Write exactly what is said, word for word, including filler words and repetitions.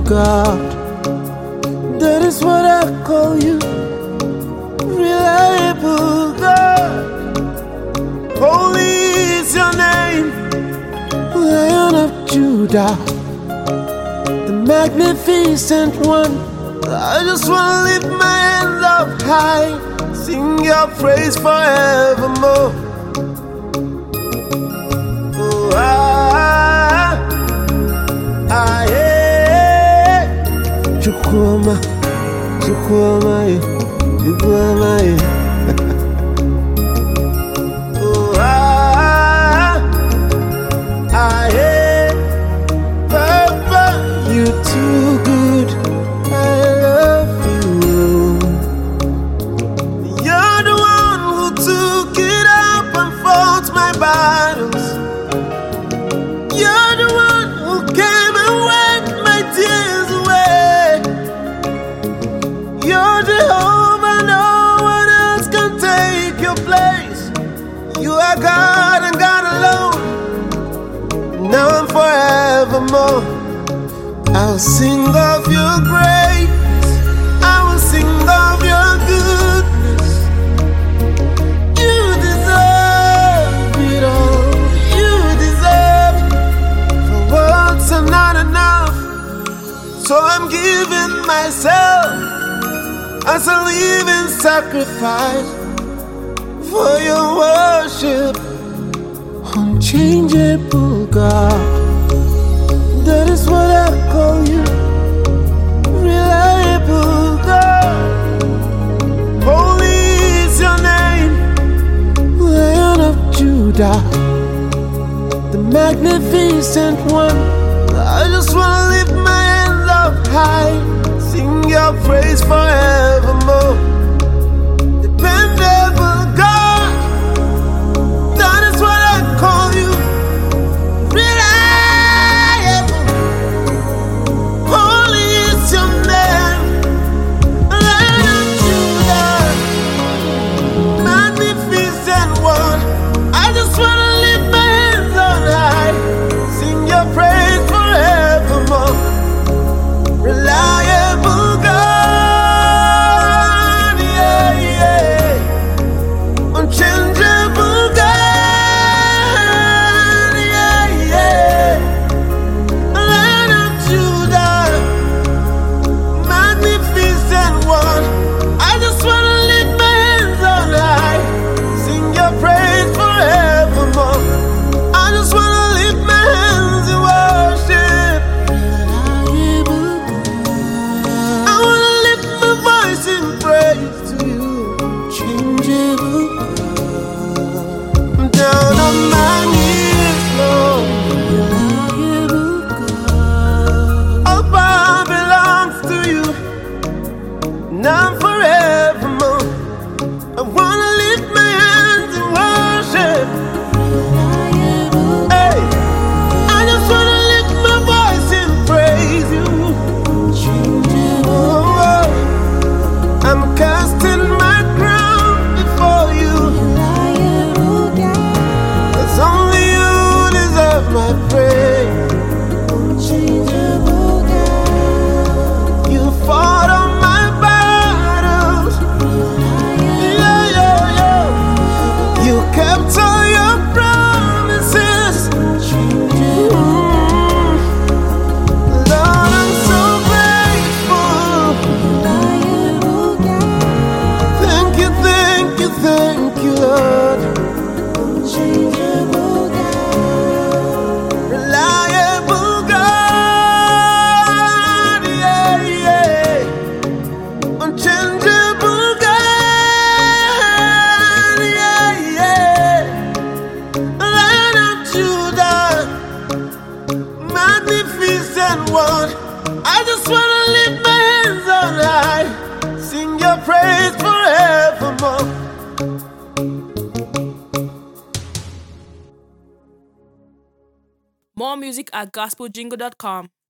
God. That is what I call you, reliable God. Holy is your name, Lion of Judah, the magnificent one. I just wanna lift my hands up high, sing your praise forevermore. Oh, ah, ah, yeah. Chukwuma, Chukwuma, Chukwuma, oh, ah, ah, yeah. Papa, you too good. I love you. You're the one who took it up and fought my battles. You're the one who came and wiped my tears away. You're Jehovah, no one else can take your place. You are God and God alone, now and forevermore. I'll sing of your grace, I will sing of your goodness. You deserve it all, you deserve it. For words are not enough, so I'm giving myself as a living sacrifice for your worship. Unchangeable God, that is what I call you, reliable God. Holy is your name, Lion of Judah, the magnificent one. I just wanna lift my hands up high, sing your praise forevermore. Dependable God, that is what I call you, reliable. Holy is your name, Lion of Judah, magnificent one. I just wanna lift my hands on high, sing your praise forevermore. Reliable God, yeah, yeah. Unchangeable God, yeah, yeah. Lion of Judah, magnificent one. I just wanna lift my hands on high, sing your praise forevermore. I just wanna lift my hands and worship. I wanna lift my voice in praise to you, changeable God. I'm down on my knees, Lord. All power belongs to you, now and forevermore. I wanna lift my hands in worship. Hey, I just wanna lift my voice and praise you. Oh, oh. I'm casting my crown before you, 'cause only you deserve my praise. You fought on my battles, yeah, yeah, yeah. You kept all your promises. Mm. Lord, I'm so grateful. Thank you, thank you, thank you, Lord. Reliable God, yeah, yeah. Unchangeable God, yeah, yeah. Lion of Judah, magnificent one. I just wanna lift my hands on high, sing your praise forevermore. More music at gospel jingle dot com.